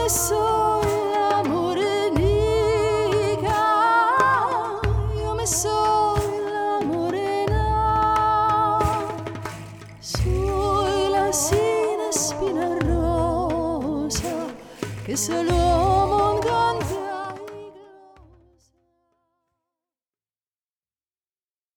soy la morenica, yo me soy la morena, soy la sin espina rosa que se lo